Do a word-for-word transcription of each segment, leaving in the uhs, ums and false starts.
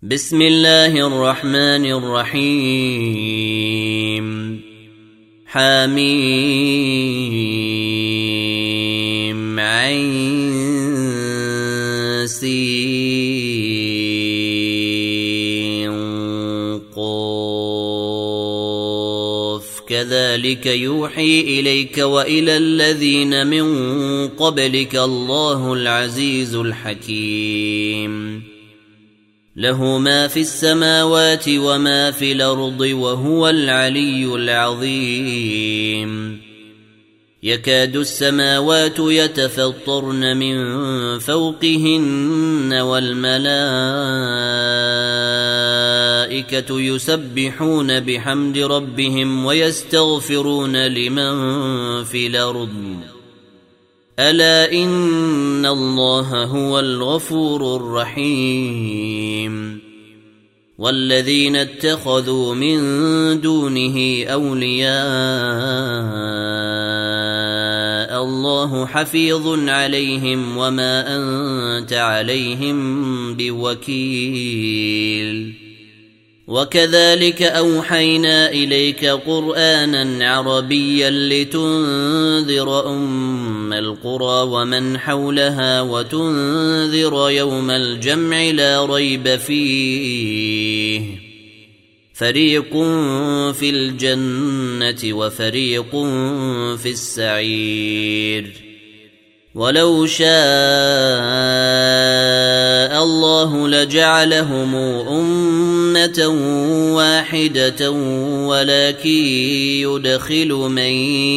بسم الله الرحمن الرحيم حميم عين سين قاف كذلك يوحي إليك وإلى الذين من قبلك الله العزيز الحكيم له ما في السماوات وما في الأرض وهو العلي العظيم يكاد السماوات يتفطرن من فوقهن والملائكة يسبحون بحمد ربهم ويستغفرون لمن في الأرض ألا إن الله هو الغفور الرحيم والذين اتخذوا من دونه أولياء الله حفيظ عليهم وما أنت عليهم بوكيل وكذلك أوحينا إليك قرآنا عربيا لتنذر أم القرى ومن حولها وتنذر يوم الجمع لا ريب فيه فريق في الجنة وفريق في السعير ولو شاء الله لجعلهم أمة واحدة ولكن يدخل من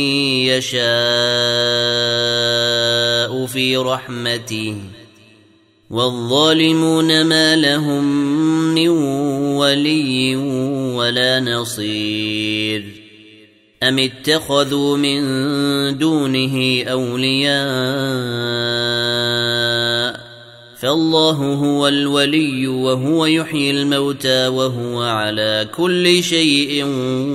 يشاء في رحمته والظالمون ما لهم من ولي ولا نصير أم اتخذوا من دونه أولياء فالله هو الولي وهو يحيي الموتى وهو على كل شيء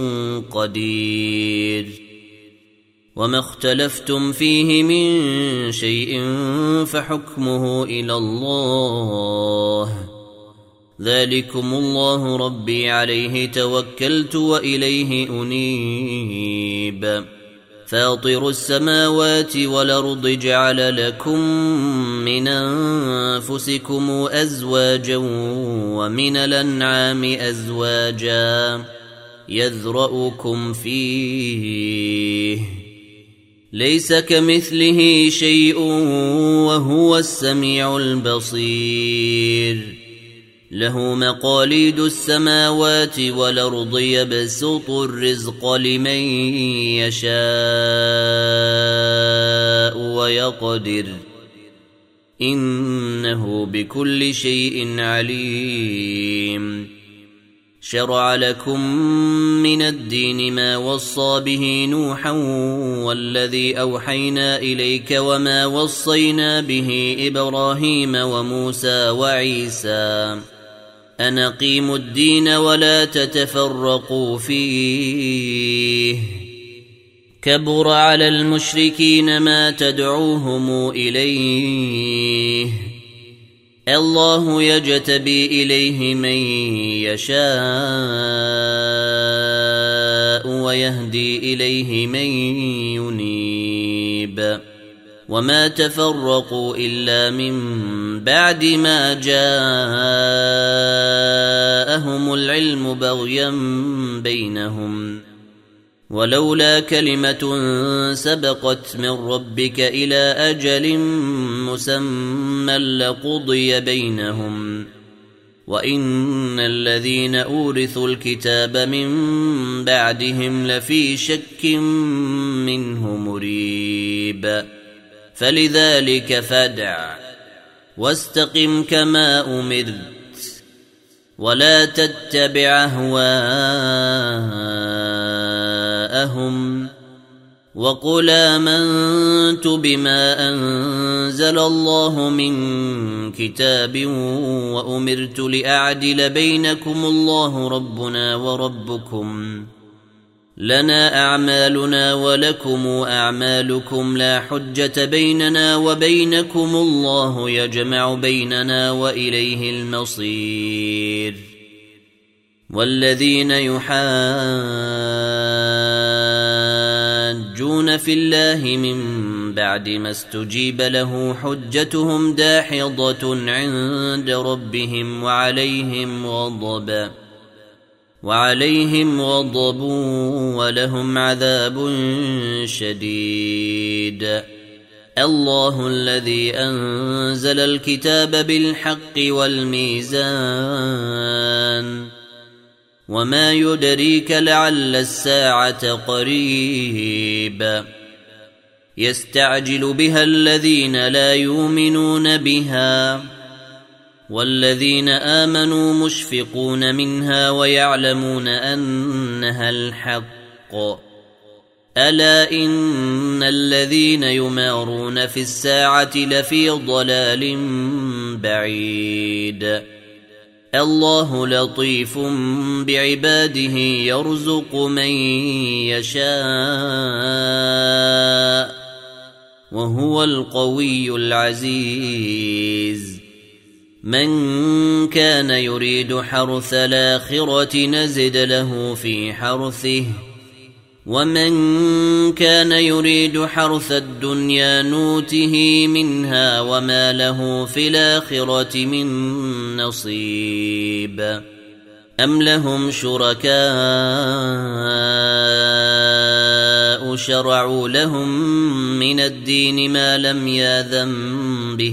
قدير وما اختلفتم فيه من شيء فحكمه إلى الله ذلكم الله ربي عليه توكلت وإليه أنيب فاطر السماوات والأرض جعل لكم من أنفسكم أزواجا ومن الأنعام أزواجا يذرؤكم فيه ليس كمثله شيء وهو السميع البصير له مقاليد السماوات والأرض يبسط الرزق لمن يشاء ويقدر إنه بكل شيء عليم شرع لكم من الدين ما وصى به نوحا والذي أوحينا إليك وما وصينا به إبراهيم وموسى وعيسى أن أقيموا الدين ولا تتفرقوا فيه كبر على المشركين ما تدعوهم إليه الله يجتبي إليه من يشاء ويهدي إليه من ينيب وما تفرقوا إلا من بعد ما جاءهم العلم بغيا بينهم ولولا كلمة سبقت من ربك إلى أجل مسمى لقضي بينهم وإن الذين أورثوا الكتاب من بعدهم لفي شك منه مريب فلذلك فادع واستقم كما أمرت ولا تتبع أهواءهم وقل آمنت بما أنزل الله من كتاب وأمرت لأعدل بينكم الله ربنا وربكم لنا أعمالنا ولكم أعمالكم لا حجة بيننا وبينكم الله يجمع بيننا وإليه المصير. والذين يحاجون في الله من بعد ما استجيب له حجتهم داحضة عند ربهم وعليهم غضب وعليهم غضب ولهم عذاب شديد. الله الذي أنزل الكتاب بالحق والميزان وما يدريك لعل الساعة قريب يستعجل بها الذين لا يؤمنون بها والذين آمنوا مشفقون منها ويعلمون أنها الحق. ألا إن الذين يمارون في الساعة لفي ضلال بعيد. الله لطيف بعباده يرزق من يشاء وهو القوي العزيز. من كان يريد حرث الآخرة نزد له في حرثه ومن كان يريد حرث الدنيا نوته منها وما له في الآخرة من نصيب. أم لهم شركاء شرعوا لهم من الدين ما لم يأذن به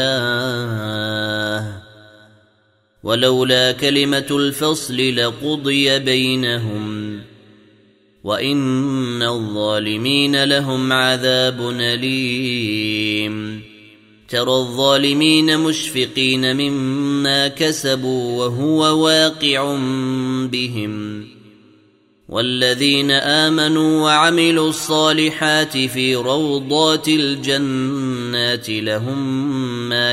الله ولولا كلمة الفصل لقضي بينهم وإن الظالمين لهم عذاب أليم. ترى الظالمين مشفقين مما كسبوا وهو واقع بهم والذين آمنوا وعملوا الصالحات في روضات الجنات لهم ما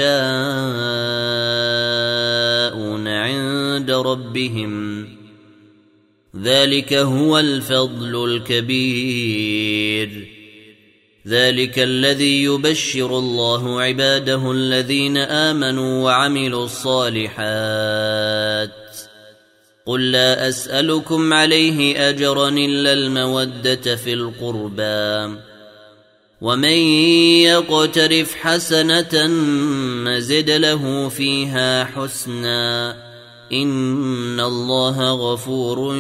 يشاءون عند ربهم ذلك هو الفضل الكبير. ذلك الذي يبشر الله عباده الذين آمنوا وعملوا الصالحات. قل لا أسألكم عليه أجرا إلا المودة في القربى ومن يقترف حسنة نزد له فيها حسنا إن الله غفور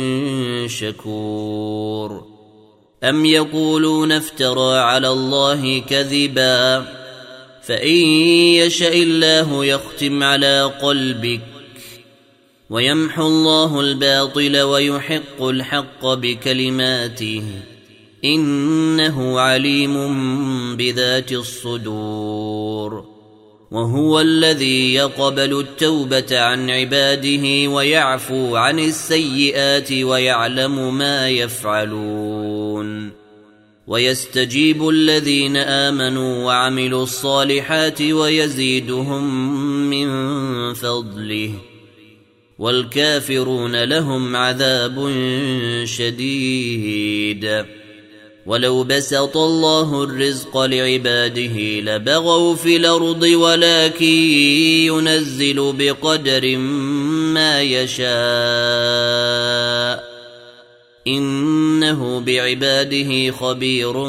شكور. أم يقولون افترى على الله كذبا فإن يشاء الله يختم على قلبك ويمحو الله الباطل ويحق الحق بكلماته إنه عليم بذات الصدور. وهو الذي يقبل التوبة عن عباده ويعفو عن السيئات ويعلم ما يفعلون ويستجيب الذين آمنوا وعملوا الصالحات ويزيدهم من فضله والكافرون لهم عذاب شديد. ولو بسط الله الرزق لعباده لبغوا في الأرض ولكن ينزل بقدر ما يشاء إنه بعباده خبير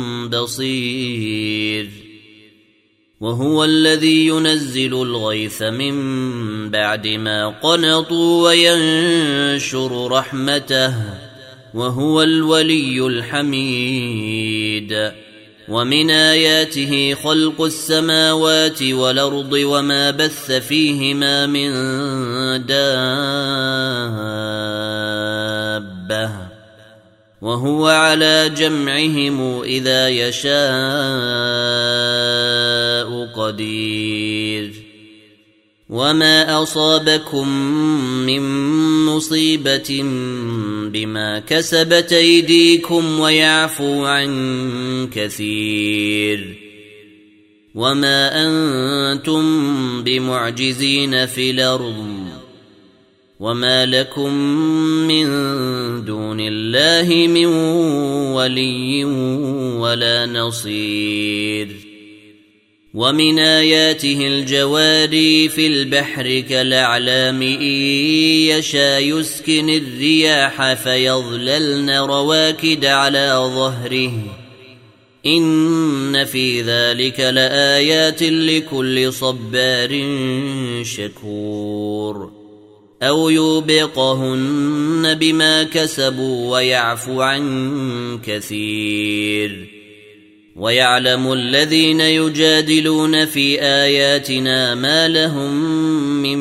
بصير. وهو الذي ينزل الغيث من بعد ما قنطوا وينشر رحمته وهو الولي الحميد. ومن آياته خلق السماوات والأرض وما بث فيهما من دابة وهو على جمعهم إذا يشاء قدير. وما أصابكم من مصيبة بما كسبت أيديكم ويعفو عن كثير وما أنتم بمعجزين في الأرض وما لكم من دون الله من ولي ولا نصير ومن آياته الجواري في البحر كالأعلام إن يشاء يسكن الرياح فيظللن رواكد على ظهره إن في ذلك لآيات لكل صبار شكور أو يوبقهن بما كسبوا ويعفو عن كثير ويعلم الذين يجادلون في آياتنا ما لهم من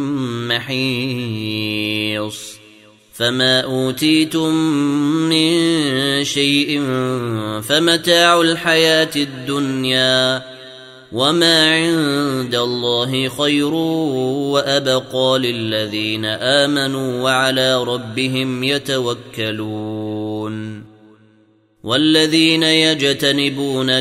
محيص فما أوتيتم من شيء فمتاع الحياة الدنيا وما عند الله خير وأبقى للذين آمنوا وعلى ربهم يتوكلون والذين يجتنبون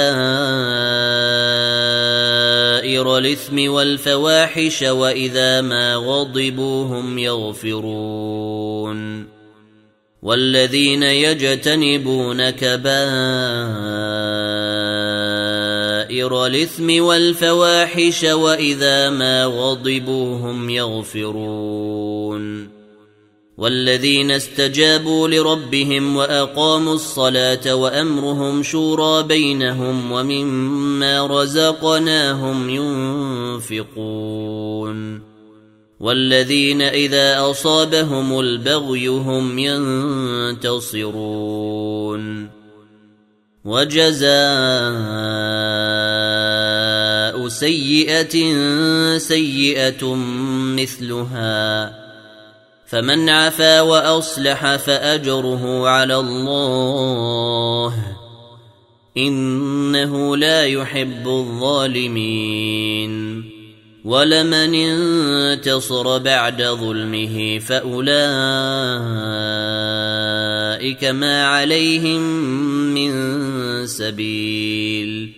كبائر الإثم والفواحش وإذا ما غضبوا هم يغفرون والذين يجتنبون كبائر الإثم والفواحش وإذا ما غضبوا هم يغفرون والذين استجابوا لربهم وأقاموا الصلاة وأمرهم شورى بينهم ومما رزقناهم ينفقون والذين إذا أصابهم البغي هم ينتصرون وجزاء سيئة سيئة مثلها فمن عفا وأصلح فأجره على الله إنه لا يحب الظالمين ولمن انتصر بعد ظلمه فأولئك ما عليهم من سبيل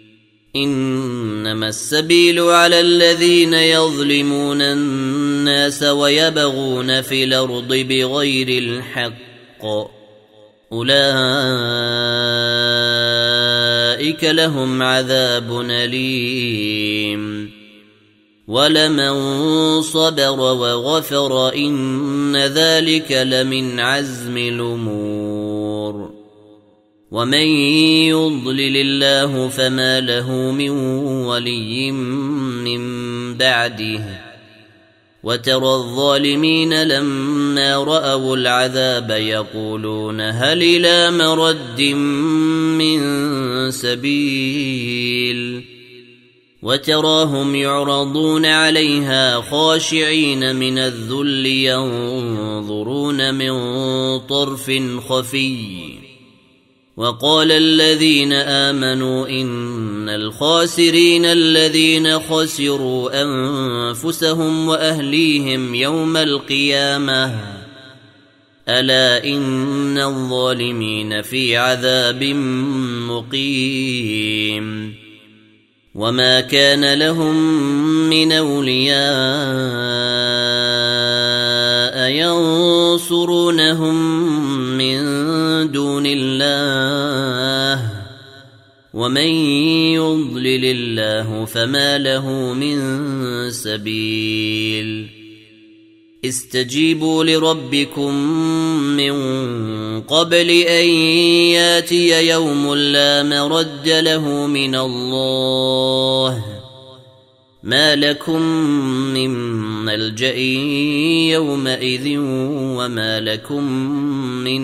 إنما السبيل على الذين يظلمون الناس ويبغون في الأرض بغير الحق أولئك لهم عذاب أليم ولمن صبر وغفر إن ذلك لمن عزم الأمور ومن يضلل الله فما له من ولي من بعده وترى الظالمين لما رأوا العذاب يقولون هل إلى مرد من سبيل وتراهم يعرضون عليها خاشعين من الذل ينظرون من طرف خفي وقال الذين آمنوا إن الخاسرين الذين خسروا أنفسهم وأهليهم يوم القيامة ألا إن الظالمين في عذاب مقيم وما كان لهم من أولياء ينصرونهم من دون الله ومن يضلل الله فما له من سبيل استجيبوا لربكم من قبل أن ياتي يوم لا مرد له من الله ما لكم من ملجأ يومئذ وما لكم من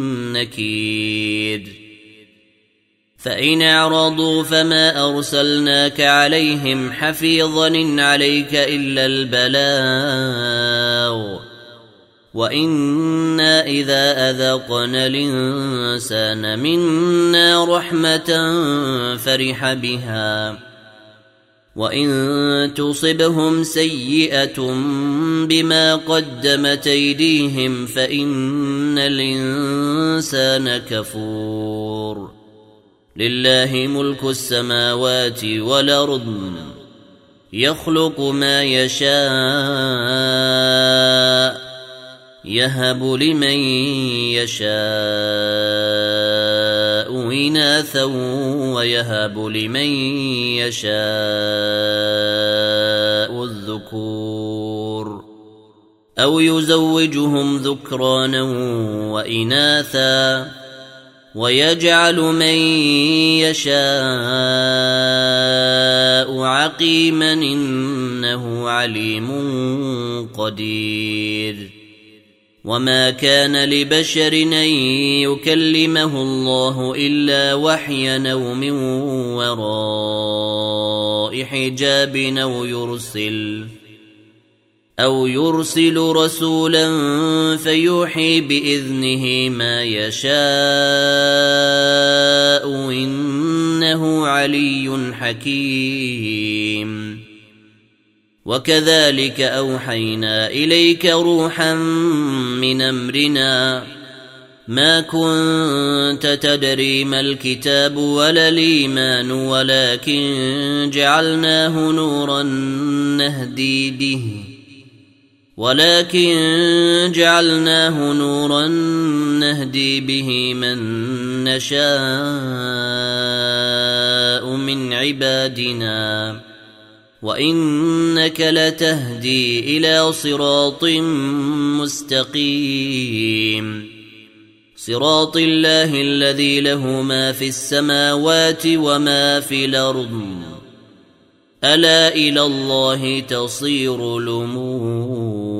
نكير فإن أعرضوا فما أرسلناك عليهم حفيظا إن عليك إلا البلاغ وإنا إذا أذقنا الإنسان منا رحمة فرح بها وإن تصبهم سيئة بما قدمت أيديهم فإن الإنسان كفور لله ملك السماوات والأرض يخلق ما يشاء يهب لمن يشاء إناثا ويهب لمن يشاء الذكور أو يزوجهم ذكرانا وإناثا ويجعل من يشاء عقيما إنه عليم قدير. وما كان لبشر أن يكلمه الله إلا وحيا أو من وراء حجاب أو يرسل أو يرسل رسولا فيوحي بإذنه ما يشاء إنه علي حكيم. وكذلك أوحينا إليك روحا من أمرنا ما كنت تدري ما الكتاب ولا الإيمان ولكن جعلناه نورا نهدي به ولكن جعلناه نورا نهدي به من نشاء من عبادنا وإنك لتهدي إلى صراط مستقيم صراط الله الذي له ما في السماوات وما في الأرض ألا إلى الله تصير الأمور.